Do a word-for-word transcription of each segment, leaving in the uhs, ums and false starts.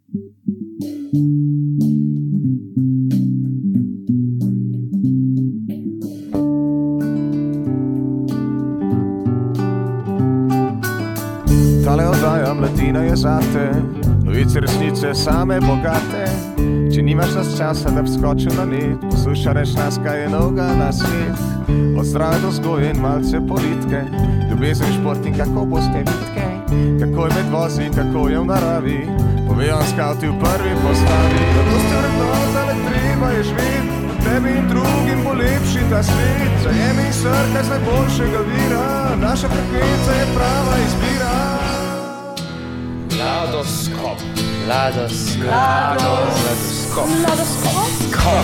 Tale oddaja Mladina je zate, novice resnice same bogate. Če nimaš nas časa, da bi skočil na net, poslušaj reč nas, kaj je novega na svet. Od zdrave do vzgoje in malce politike, ljubezen, šport in kako boste vitke, kako je med vozi, kako je v naravi, povejo skauti v prvi postavi. Zato ste vrednota, le treba je živeti, tebi in drugim bo lepši ta svet. Zajemi in srkaj z najboljšega vira, naša frekvenca je prava izbira. Mladoskop. Mladoskop. Mladoskop. Mladoskop.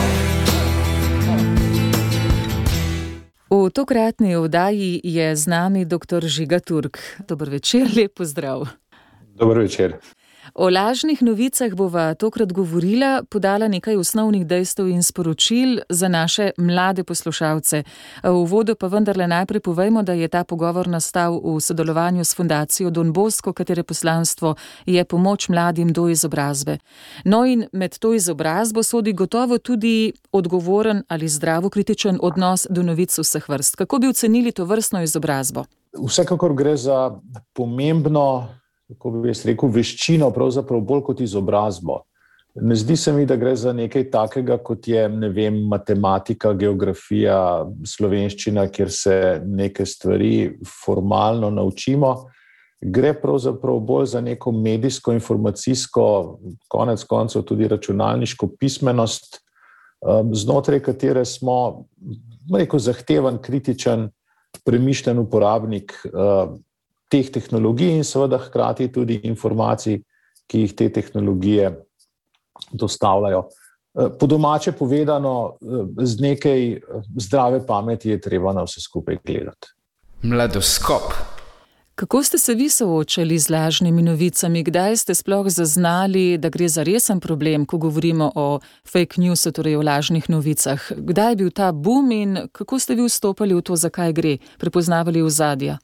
V tokratni oddaji je z nami doktor Žiga Turk. Dober večer, lep pozdrav. Dober večer. O lažnih novicah bova tokrat govorila, podala nekaj osnovnih dejstev in sporočil za naše mlade poslušalce. V uvodu pa vendarle najprej povejmo, da je ta pogovor nastal v sodelovanju s fundacijo Don Bosco, katere poslanstvo je pomoč mladim do izobrazbe. No in med to izobrazbo sodi gotovo tudi odgovoren ali zdravo kritičen odnos do novic vseh vrst. Kako bi ocenili to vrstno izobrazbo? Vsekakor gre za pomembno, kako bi jaz rekel, veščino, pravzaprav bolj kot izobrazbo. Ne zdi se mi, da gre za nekaj takega, kot je, ne vem, matematika, geografija, slovenščina, kjer se neke stvari formalno naučimo. Gre pravzaprav bolj za neko medijsko, informacijsko, konec koncev tudi računalniško pismenost, znotraj katere smo, rekel, zahteven, kritičen, premišljen uporabnik teh tehnologij in seveda hkrati tudi informacij, ki jih te tehnologije dostavljajo. Po domače povedano, z nekaj zdrave pameti je treba na vse skupaj gledati. Mladoskop. Kako ste se vi soočali z lažnimi novicami? Kdaj ste sploh zaznali, da gre za resen problem, ko govorimo o fake newsu, torej o lažnih novicah? Kdaj je bil ta boom in kako ste vi vstopali v to, zakaj gre, prepoznavali ozadja?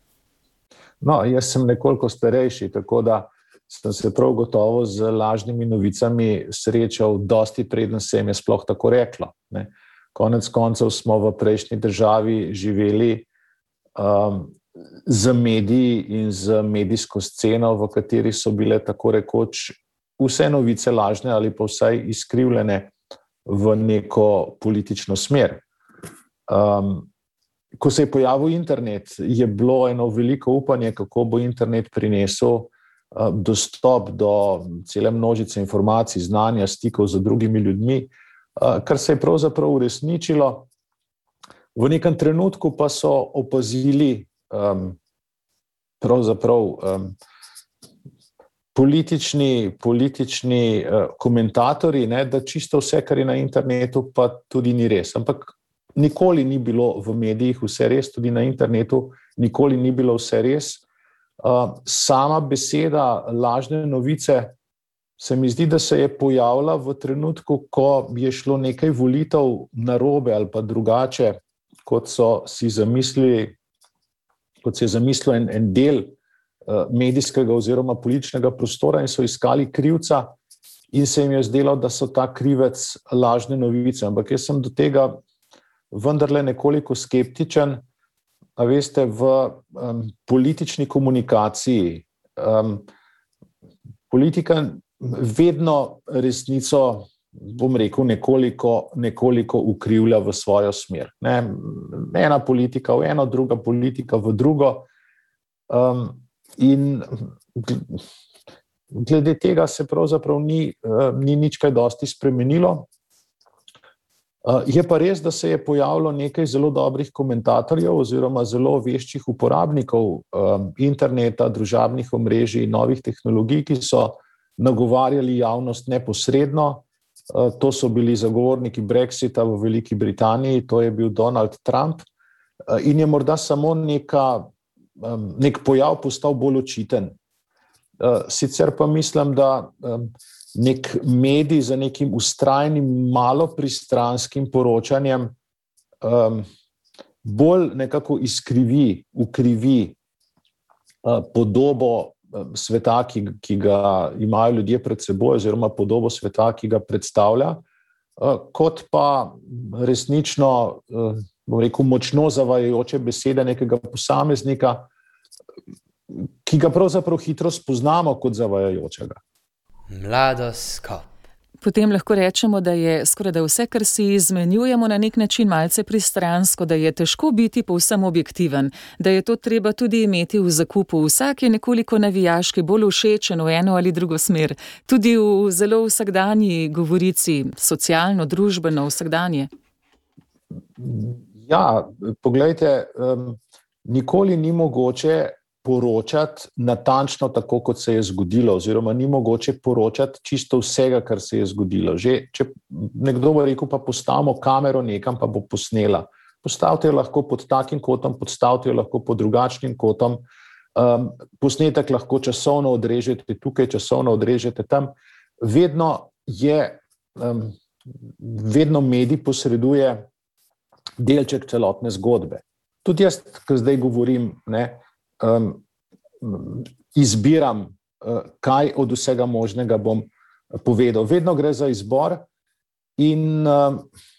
No, jaz sem nekoliko starejši, tako da sem se prav gotovo z lažnimi novicami srečal dosti preden se jim je sploh tako reklo. Ne. Konec koncev smo v prejšnji državi živeli um, z mediji in z medijsko sceno, v kateri so bile tako rekoč vse novice lažne ali pa vsaj izkrivljene v neko politično smer. Um, Ko se je pojavil internet, je bilo eno veliko upanje, kako bo internet prinesel dostop do cele množice informacij, znanja, stikov z drugimi ljudmi, kar se je pravzaprav uresničilo. V nekem trenutku pa so opazili pravzaprav politični, politični komentatorji, ne, da čisto vse, kar je na internetu, pa tudi ni res. Ampak nikoli ni bilo v medijih vse res, tudi na internetu nikoli ni bilo vse res. Sama beseda lažne novice se mi zdi, da se je pojavila v trenutku, ko je šlo nekaj volitev narobe ali pa drugače, kot so si zamislili, kot se je zamislil en, en del medijskega oziroma političnega prostora in so iskali krivca in se jim je zdelo, da so ta krivec lažne novice. Ampak jaz sem do tega vendarle nekoliko skeptičen, a veste, v um, politični komunikaciji. Um, politika vedno resnico, bom rekel, nekoliko, nekoliko ukrivlja v svojo smer. Ne? Ena politika v eno, druga politika v drugo. Um, in glede tega se pravzaprav ni, uh, ni nič kaj dosti spremenilo. Je pa res, da se je pojavilo nekaj zelo dobrih komentatorjev oziroma zelo veščih uporabnikov interneta, družabnih omrežij in novih tehnologij, ki so nagovarjali javnost neposredno. To so bili zagovorniki Brexita v Veliki Britaniji, to je bil Donald Trump in je morda samo neka, nek pojav postal bolj očiten. Sicer pa mislim, da nek medij za nekim vztrajnim, malo pristranskim poročanjem um, bolj nekako izkrivi, ukrivi uh, podobo sveta, ki, ki ga imajo ljudje pred seboj, oziroma podobo sveta, ki ga predstavlja, kot pa resnično, bom rekel, močno zavajajoče besede nekega posameznika, ki ga pravzaprav hitro spoznamo kot zavajajočega. Mladoskop. Potem lahko rečemo, da je skoraj da vse, kar si izmenjujemo, na nek način malce pristransko, da je težko biti povsem objektiven, da je to treba tudi imeti v zakupu. Vsak je nekoliko navijaški, bolj všečen v eno ali drugo smer. Tudi v zelo vsakdanji govorici, socialno, družbeno, vsakdanje. Ja, poglejte, um, nikoli ni mogoče poročati natančno tako, kot se je zgodilo, oziroma ni mogoče poročati čisto vsega, kar se je zgodilo. Že, če nekdo bo rekel, pa postavimo kamero nekam, pa bo posnela. Postavite jo lahko pod takim kotom, postavite jo lahko pod drugačnim kotom, um, posnetek lahko časovno odrežete tukaj, časovno odrežete tam. Vedno je, um, vedno medij posreduje delček celotne zgodbe. Tudi jaz, ko zdaj govorim, ne, Um, izbiram, uh, kaj od vsega možnega bom povedal. Vedno gre za izbor in um,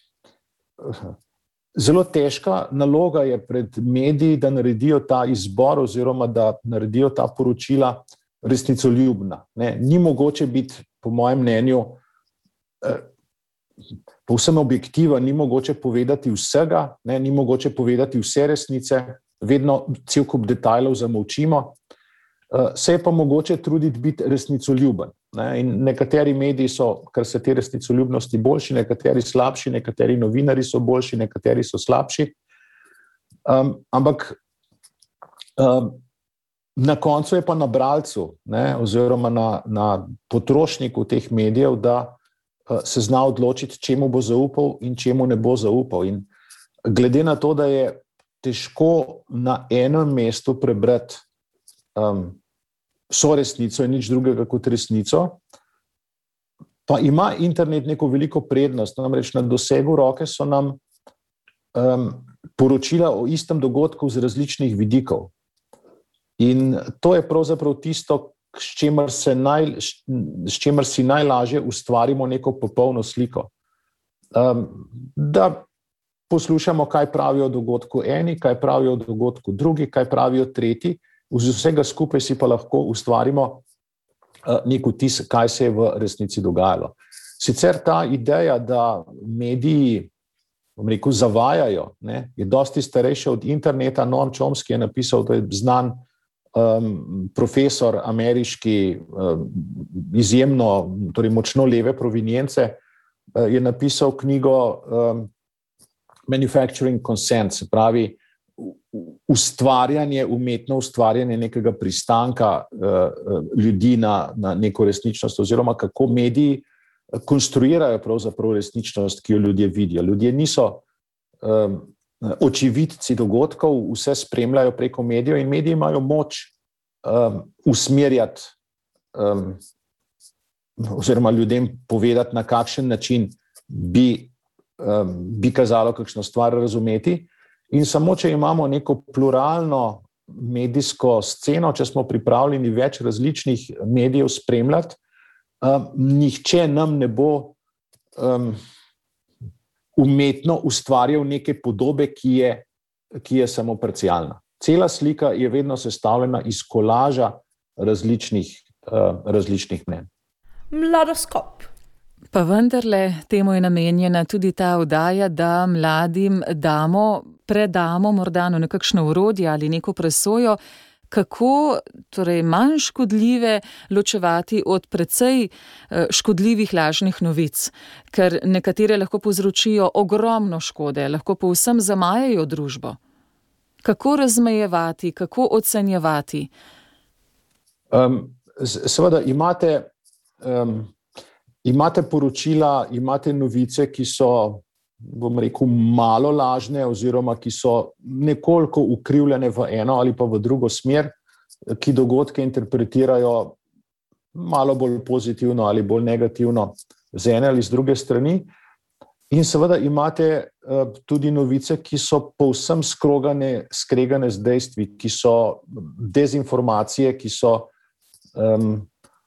zelo težka naloga je pred mediji, da naredijo ta izbor oziroma da naredijo ta poročila resnicoljubna. Ne? Ni mogoče biti, po mojem mnenju, uh, povsem objektiven, ni mogoče povedati vsega, ne? Ni mogoče povedati vse resnice, vedno cel kup detajlov zamolčimo, se je pa mogoče truditi biti resnicoljuben. Ne? In nekateri mediji so, kar se te resnicoljubnosti, boljši, nekateri slabši, nekateri novinari so boljši, nekateri so slabši. Um, ampak um, na koncu je pa na bralcu, ne, oziroma na, na potrošniku teh medijev, da uh, se zna odločiti, čemu bo zaupal in čemu ne bo zaupal. In glede na to, da je težko na enem mestu prebrati um, soresnico in nič drugega kot resnico, pa ima internet neko veliko prednost. Namreč na dosegu roke so nam um, poročila o istem dogodku z različnih vidikov. In to je pravzaprav tisto, s čimer se naj, s čimer si najlažje ustvarimo neko popolno sliko. Um, da poslušamo, kaj pravijo o dogodku eni, kaj pravijo o dogodku drugi, kaj pravijo tretji, z vsega skupaj si pa lahko ustvarimo nek vtis, kaj se je v resnici dogajalo. Sicer ta ideja, da mediji, bom rekel, zavajajo, ne, je dosti starejša od interneta. Noam Chomsky je napisal, to je znan um, profesor ameriški, um, izjemno, torej močno leve provenience, uh, je napisal knjigo um, Manufacturing Consent, se pravi ustvarjanje, umetno ustvarjanje nekega pristanka uh, ljudi na, na neko resničnost, oziroma kako mediji konstruirajo pravzaprav resničnost, ki jo ljudje vidijo. Ljudje niso um, očividci dogodkov, vse spremljajo preko medijev in mediji imajo moč um, usmerjati um, oziroma ljudem povedati, na kakšen način bi bi kazalo kakšno stvar razumeti. In samo, če imamo neko pluralno medijsko sceno, če smo pripravljeni več različnih medijev spremljati, um, nihče nam ne bo um, umetno ustvarjal neke podobe, ki je, ki je samo parcialna. Cela slika je vedno sestavljena iz kolaža različnih, uh, različnih mnenj. Mladoskop. Pa vendarle, temu je namenjena tudi ta oddaja, da mladim damo, predamo morda nekakšno orodje ali neko presojo, kako torej manj škodljive ločevati od precej škodljivih lažnih novic, ker nekatere lahko povzročijo ogromno škode, lahko povsem zamajajo družbo. Kako razmejevati, kako ocenjevati? Um, seveda imate... Um, Imate poročila, imate novice, ki so, bom rekel, malo lažne oziroma ki so nekoliko ukrivljene v eno ali pa v drugo smer, ki dogodke interpretirajo malo bolj pozitivno ali bolj negativno z ene ali z druge strani. In seveda imate uh, tudi novice, ki so povsem skrogane, skregane z dejstvi, ki so dezinformacije, ki so um,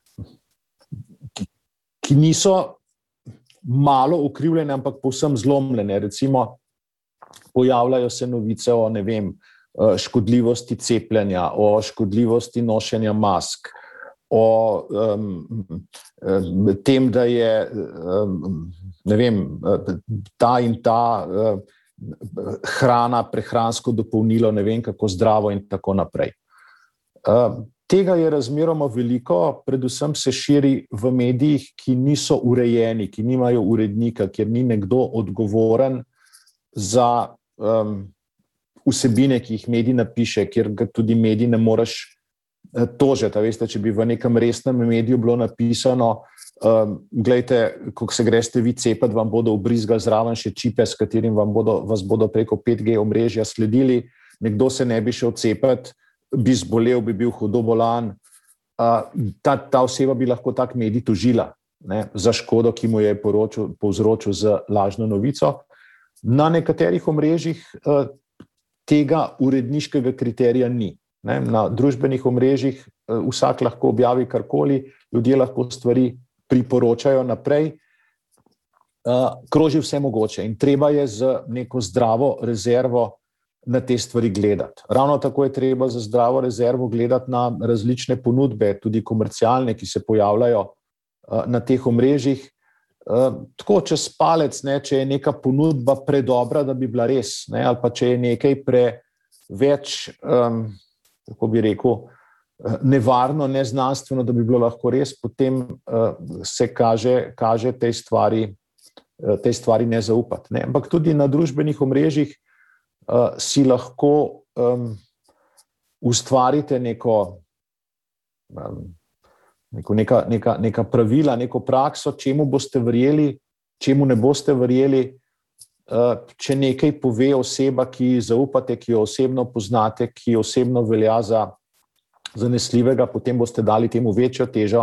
ki, ki niso malo ukrivljene, ampak povsem zlomljene. Recimo, pojavljajo se novice o, ne vem, škodljivosti cepljenja, o škodljivosti nošenja mask, o um, tem, da je um, ne vem, ta in ta uh, hrana, prehransko dopolnilo, ne vem kako zdravo in tako naprej. Uh, tega je razmeroma veliko, predvsem se širi v medijih, ki niso urejeni, ki nimajo urednika, kjer ni nekdo odgovoren za um, vsebine, ki jih medij napiše, kjer ga tudi medij ne moreš uh, tožiti. Veste, če bi v nekem resnem mediju bilo napisano, um, glejte, ko se greste vi cepati, vam bodo ubrizgali zraven še čipe, s katerim vam bodo, vas bodo preko pet G omrežja sledili, nekdo se ne bi šel cepati, bi zbolel, bi bil hudo bolan, uh, ta, ta oseba bi lahko tak medij tožila, ne, za škodo, ki mu je poročil, povzročil z lažno novico. Na nekaterih omrežjih uh, tega uredniškega kriterija ni. Ne? Na družbenih omrežjih uh, vsak lahko objavi karkoli, ljudje lahko stvari priporočajo naprej, uh, kroži vse mogoče in treba je z neko zdravo rezervo na te stvari gledati. Ravno tako je treba za zdravo rezervo gledati na različne ponudbe, tudi komercialne, ki se pojavljajo uh, na teh omrežjih. Uh, tako čez palec, ne, če je neka ponudba predobra, da bi bila res, ne, ali pa če je nekaj preveč, um, kako bi rekel, nevarno, neznanstveno, da bi bilo lahko res, potem uh, se kaže, kaže tej stvari, uh, tej stvari ne zaupati. Ne. Ampak tudi na družbenih omrežjih uh, si lahko um, ustvarite neko um, Neko, neka, neka, neka pravila, neko prakso, čemu boste verjeli, čemu ne boste verjeli. Če nekaj pove oseba, ki zaupate, ki jo osebno poznate, ki osebno velja za zanesljivega, potem boste dali temu večjo težo.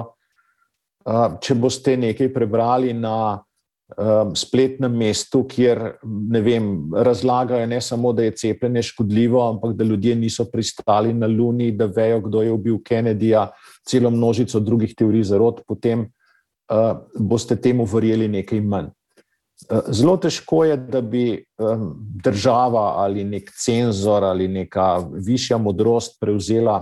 Če boste nekaj prebrali na spletnem mestu, kjer ne vem, razlagajo ne samo, da je cepljenje škodljivo, ampak da ljudje niso pristali na Luni, da vejo, kdo je ubil Kennedyja, celo množico drugih teorij zarot, potem uh, boste temu verjeli nekaj manj. Uh, zelo težko je, da bi um, država ali nek cenzor ali neka višja modrost prevzela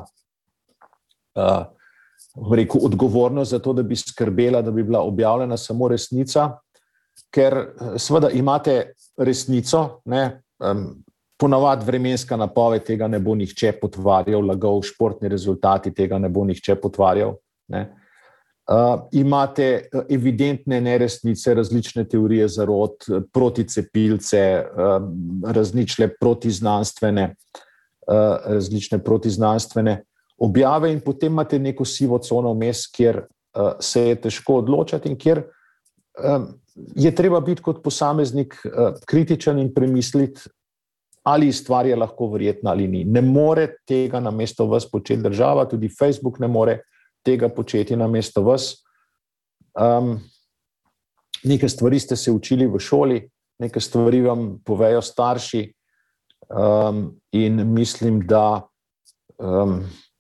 uh, rekel, odgovornost za to, da bi skrbela, da bi bila objavljena samo resnica, ker seveda imate resnico, ne, um, ponavadi vremenska napoved, tega ne bo nihče potvarjal, lagal, športni rezultati, tega ne bo nihče potvarjal. Ne. Uh, imate evidentne neresnice, različne teorije zarot, proticepilce, uh, različne protiznanstvene, uh, različne protiznanstvene objave in potem imate neko sivo cono vmes, kjer uh, se je težko odločati in kjer um, je treba biti kot posameznik uh, kritičen in premisliti, ali stvar je lahko verjetna ali ni. Ne more tega namesto vas početi država, tudi Facebook ne more tega početi namesto vas. Um, neke stvari ste se učili v šoli, neke stvari vam povejo starši um, in mislim, da um,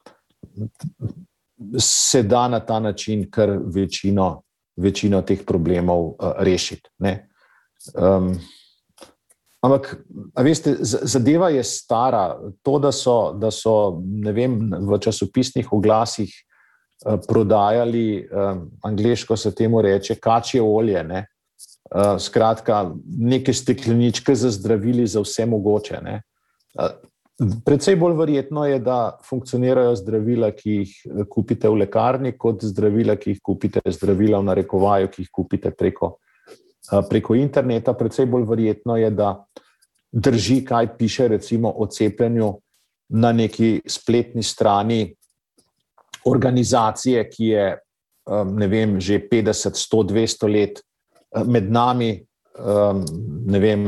se da na ta način kar večino, večino teh problemov uh, rešiti. Ne? Um, Ampak, a veste, zadeva je stara. To, da so, da so ne vem, v časopisnih oglasih eh, prodajali, eh, angleško se temu reče, kačje olje, ne? Eh, skratka, neke stekleničke za zdravili za vse mogoče. Ne? Eh, precej bolj verjetno je, da funkcionirajo zdravila, ki jih kupite v lekarni, kot zdravila, ki jih kupite, zdravila v narekovaju, ki jih kupite preko preko interneta. Precej bolj verjetno je, da drži, kaj piše recimo o cepljenju na neki spletni strani organizacije, ki je, ne vem, že petdeset, sto, dvesto let med nami, ne vem,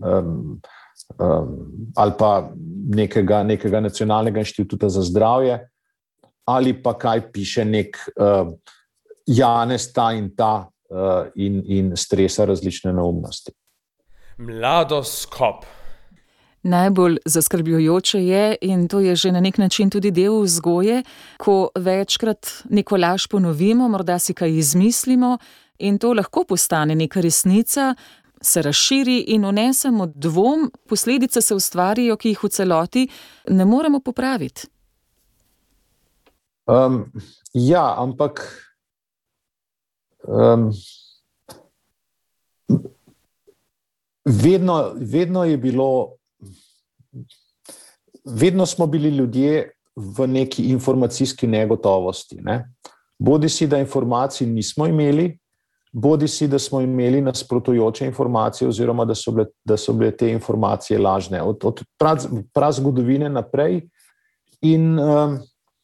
ali pa nekega, nekega nacionalnega inštituta za zdravje, ali pa kaj piše nek Janez ta in ta, In, in stresa različne neumnosti. Mladoskop. Najbolj zaskrbljujoče je, in to je že na nek način tudi del vzgoje, ko večkrat neko laž ponovimo, morda si kaj izmislimo in to lahko postane neka resnica, se razširi in vnesemo dvom, posledice se ustvarijo, ki jih v celoti ne moremo popraviti. Um, ja, ampak um, vedno, vedno je bilo Vedno smo bili ljudje v neki informacijski negotovosti. Ne? Bodi si, da informacij nismo imeli, bodi si, da smo imeli nasprotujoče informacije oziroma da so bile, da so bile te informacije lažne. Od, od prazgodovine naprej in um,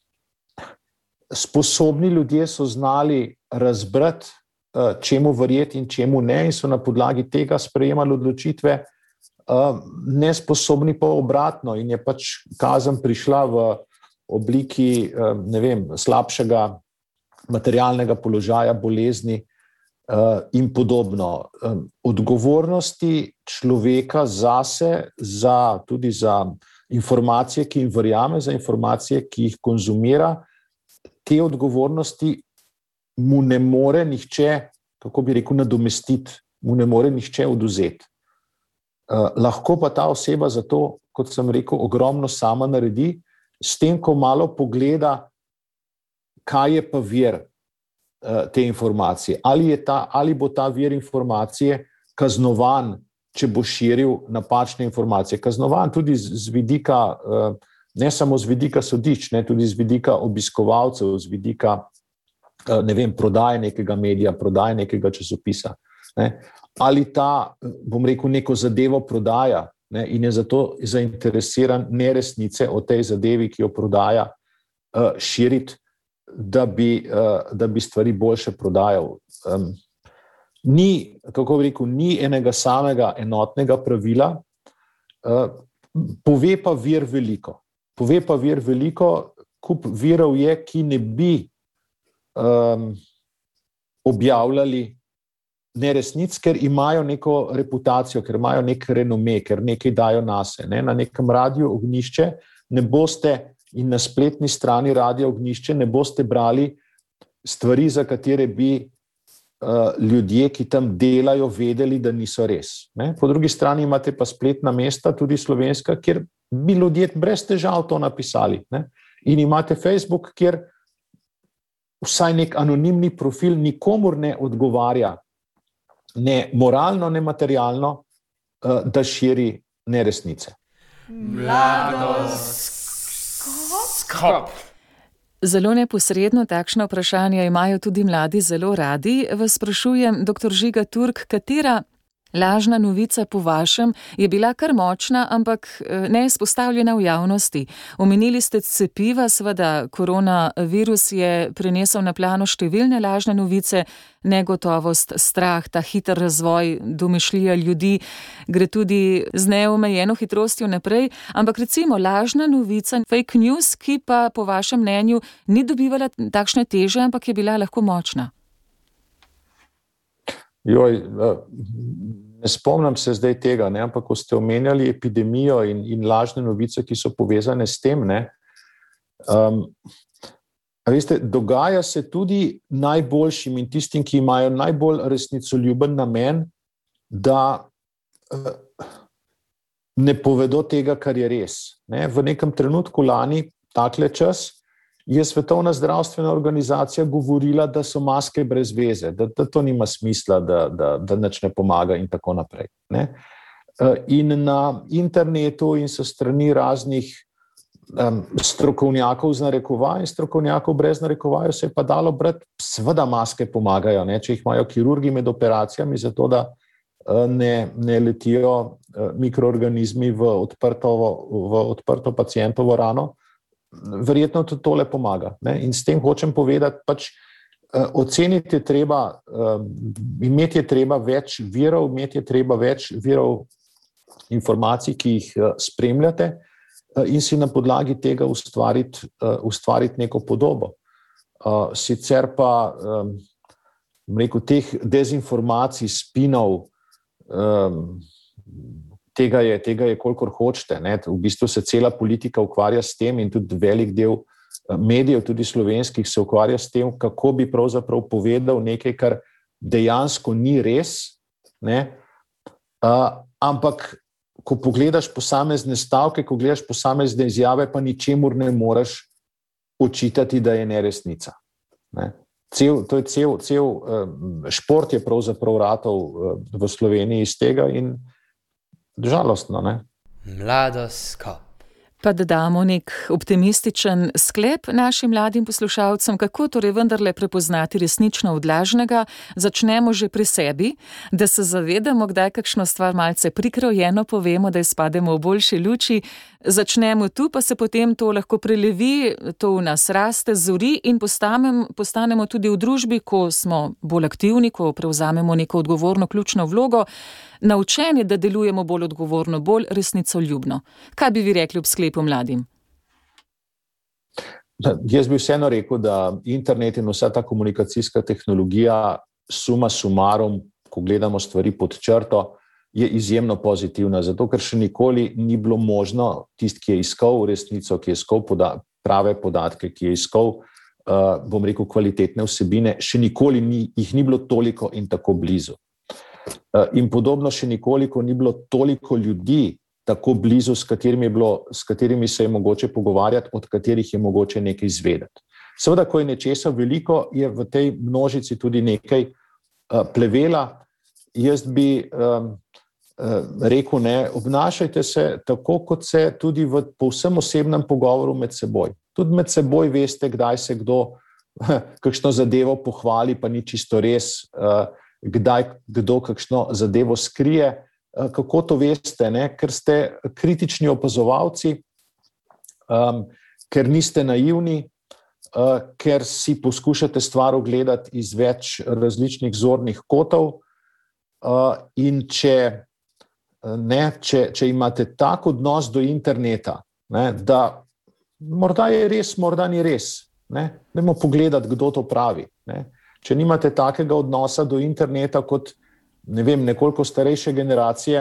sposobni ljudje so znali razbrati, uh, čemu verjeti in čemu ne, in so na podlagi tega sprejemali odločitve. Uh, nesposobni pa obratno in je pač kazen prišla v obliki uh, ne vem, slabšega materialnega položaja, bolezni uh, in podobno. Um, odgovornosti človeka zase, za, tudi za informacije, ki jim verjame, za informacije, ki jih konzumira, te odgovornosti mu ne more nihče, kako bi rekel, nadomestiti, mu ne more nihče odvzeti. Uh, lahko pa ta oseba za to, kot sem rekel, ogromno sama naredi, s tem, ko malo pogleda, kaj je pa vir uh, te informacije. Ali, je ta, ali bo ta vir informacije kaznovan, če bo širil napačne informacije. Kaznovan tudi z, z vidika, uh, ne samo z vidika sodišč, ne, tudi z vidika obiskovalcev, z vidika uh, ne vem, prodaje nekega medija, prodaje nekega časopisa. Ne. Ali ta, bom rekel, neko zadevo prodaja, ne, in je zato zainteresiran neresnice o tej zadevi, ki jo prodaja, uh, širiti, da bi, uh, da bi stvari boljše prodajal. Um, ni, kako bi rekel, ni enega samega enotnega pravila, uh, pove pa vir veliko. Pove pa vir veliko, kup virov je, ki ne bi um, objavljali neresnic, ker imajo neko reputacijo, ker imajo nek renome, ker nekaj dajo nase. Ne? Na nekem radiju Ognjišče ne boste in na spletni strani Radia Ognjišče ne boste brali stvari, za katere bi uh, ljudje, ki tam delajo, vedeli, da niso res. Ne? Po drugi strani imate pa spletna mesta, tudi slovenska, kjer bi ljudje brez težav to napisali. Ne? In imate Facebook, kjer vsaj nek anonimni profil nikomur ne odgovarja, ne moralno, ne materialno, da širi neresnice. Mladoskop. Zelo neposredno takšno vprašanje imajo tudi mladi zelo radi. Vas sprašujem, doktor Žiga Turk, katera lažna novica po vašem je bila kar močna, ampak ne izpostavljena v javnosti? Omenili ste cepiva, seveda koronavirus je prinesel na plano številne lažne novice, negotovost, strah, ta hiter razvoj, domišljija ljudi gre tudi z neomejeno hitrostjo naprej, ampak recimo lažna novica, fake news, ki pa po vašem mnenju ni dobivala takšne teže, ampak je bila lahko močna. Joj, ne spomnim se zdaj tega, ne, ampak ko ste omenjali epidemijo in, in lažne novice, ki so povezane s tem, ne, um, a veste, dogaja se tudi najboljšim in tistim, ki imajo najbolj resnicoljuben namen, da uh, ne povedo tega, kar je res. Ne. V nekem trenutku lani, takle čas, je Svetovna zdravstvena organizacija govorila, da so maske brez veze, da, da to nima smisla, da, da, da nič ne pomaga in tako naprej. Ne? In na internetu in so strani raznih um, strokovnjakov z narekovaj, strokovnjakov brez narekovajo se je pa dalo brati, seveda maske pomagajo, ne? Če jih imajo kirurgi med operacijami, zato da uh, ne, ne letijo uh, mikroorganizmi v odprto, v odprto pacientovo rano, verjetno tudi tole pomaga. Ne? In s tem hočem povedati, pač uh, oceniti je treba, uh, imeti je treba več virov, imeti je treba več virov informacij, ki jih uh, spremljate uh, in si na podlagi tega ustvariti, uh, ustvariti neko podobo. Uh, sicer pa, um, rekel, teh dezinformacij, spinov, um, tega je, tega je kolikor hočete. Ne? V bistvu se cela politika ukvarja s tem in tudi velik del medijev, tudi slovenskih, se ukvarja s tem, kako bi pravzaprav povedal nekaj, kar dejansko ni res, ne? Uh, ampak ko pogledaš posamezne stavke, ko gledaš posamezne izjave, pa ničemur ne moreš očitati, da je neresnica. Ne? Cel, to je cel, cel um, šport je pravzaprav ratov uh, v Sloveniji iz tega in žalostno, ne? Mladost Kop. Pa da damo nek optimističen sklep našim mladim poslušalcem, kako torej vendarle prepoznati resnično od lažnega, začnemo že pri sebi, da se zavedamo, kdaj kakšno stvar malce prikrojeno povemo, da izpademo v boljši luči, začnemo tu, pa se potem to lahko prelevi, to v nas raste, zori in postanem, postanemo tudi v družbi, ko smo bolj aktivni, ko prevzamemo neko odgovorno ključno vlogo, naučeni, da delujemo bolj odgovorno, bolj resnicoljubno. Kaj bi vi rekli ob sklepu mladim? Jaz bi vseeno rekel, da internet in vsa ta komunikacijska tehnologija suma sumarum, ko gledamo stvari pod črto, je izjemno pozitivna, zato ker še nikoli ni bilo možno tisti, ki je iskal resnico, ki je iskal poda- prave podatke, ki je iskal, uh, bom rekel, kvalitetne vsebine, še nikoli ni, jih ni bilo toliko in tako blizu. In podobno še nikoliko ni bilo toliko ljudi tako blizu, s katerimi, je bilo, s katerimi se je mogoče pogovarjati, od katerih je mogoče nekaj izvedeti. Seveda, ko je nečesa veliko, je v tej množici tudi nekaj uh, plevela. Jaz bi um, uh, rekel, ne, obnašajte se tako, kot se tudi v povsem osebnem pogovoru med seboj. Tudi med seboj veste, kdaj se kdo kakšno zadevo pohvali, pa ni čisto res, uh, kdaj kdo kakšno zadevo skrije. Kako to veste? Ne? Ker ste kritični opazovalci, um, ker niste naivni, uh, ker si poskušate stvar ogledati iz več različnih zornih kotov uh, in če, ne, če, če imate tak odnos do interneta, ne, da morda je res, morda ni res. Ne? Dajmo pogledati, kdo to pravi. Ne? Če nimate takega odnosa do interneta kot, ne vem, nekoliko starejše generacije,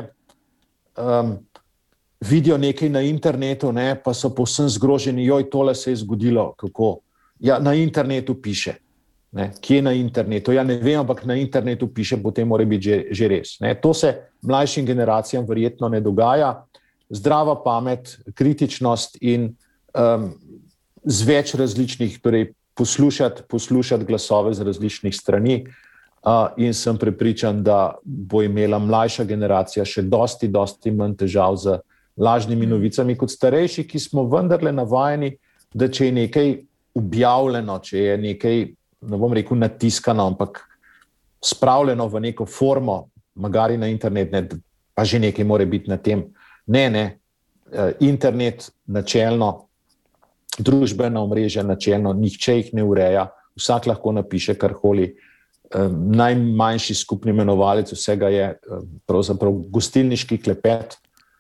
um, vidijo nekaj na internetu, ne, pa so povsem zgroženi, joj, tole se je zgodilo, kako? Ja, na internetu piše. Ne, kje na internetu? Ja, ne vem, ampak na internetu piše, potem mora biti že, že res. Ne. To se mlajšim generacijam verjetno ne dogaja. Zdrava pamet, kritičnost in um, z več različnih, torej poslušati, poslušati glasove z različnih strani uh, in sem prepričan, da bo imela mlajša generacija še dosti, dosti manj težav z lažnimi novicami kot starejši, ki smo vendarle navajeni, da če je nekaj objavljeno, če je nekaj, ne bom rekel natiskano, ampak spravljeno v neko formo, magari na internet, ne, pa že nekaj mora biti na tem. Ne, ne, uh, internet načelno, družbena omrežja načelno, nihče jih ne ureja, vsak lahko napiše karkoli. Um, najmanjši skupni imenovalec vsega je um, pravzaprav gostilniški klepet.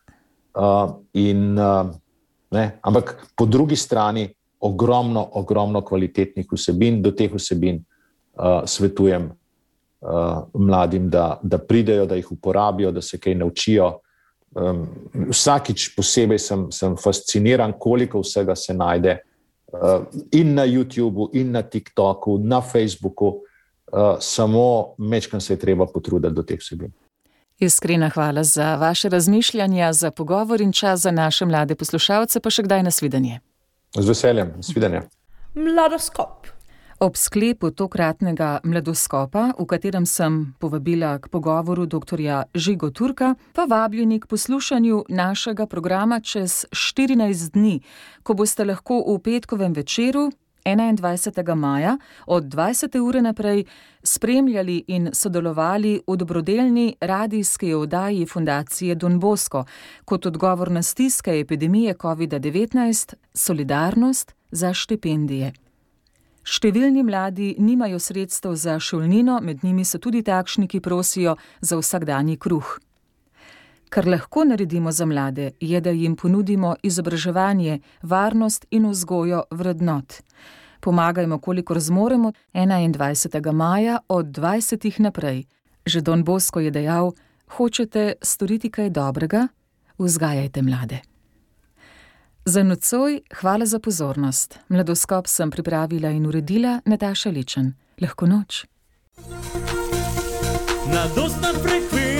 Uh, in, uh, ne, ampak po drugi strani ogromno, ogromno kvalitetnih vsebin, do teh vsebin uh, svetujem uh, mladim, da, da pridejo, da jih uporabijo, da se kaj naučijo. Um, vsakič posebej sem, sem fasciniran, koliko vsega se najde uh, in na YouTubeu, in na TikToku, na Facebooku, uh, samo mečkam se je treba potruditi do teh vsebin. Iskrena hvala za vaše razmišljanja, za pogovor in čas za naše mlade poslušalce, pa še kdaj nasvidenje. Z veseljem, nasvidenje. Mladoskop. Ob sklepu tokratnega Mladoskopa, v katerem sem povabila k pogovoru doktorja Žigo Turka, pa vabljeni k poslušanju našega programa čez štirinajst dni, ko boste lahko v petkovem večeru, enaindvajsetega maja, od dvajsete ure naprej, spremljali in sodelovali v dobrodelni radijski oddaji Fundacije Don Bosco kot odgovor na stiske epidemije covid devetnajst, solidarnost za štipendije. Številni mladi nimajo sredstev za šolnino, med njimi so tudi takšni, ki prosijo za vsakdanji kruh. Kar lahko naredimo za mlade, je, da jim ponudimo izobraževanje, varnost in vzgojo vrednot. Pomagajmo, kolikor zmoremo, enaindvajsetega maja od dvajsetih naprej. Že Don Bosco je dejal, hočete storiti kaj dobrega? vzgajajte mlade. Za nocoj hvala za pozornost. Mladoskop sem pripravila in uredila Nataša Ličen. Lahko noč. Mladostna frekvenca.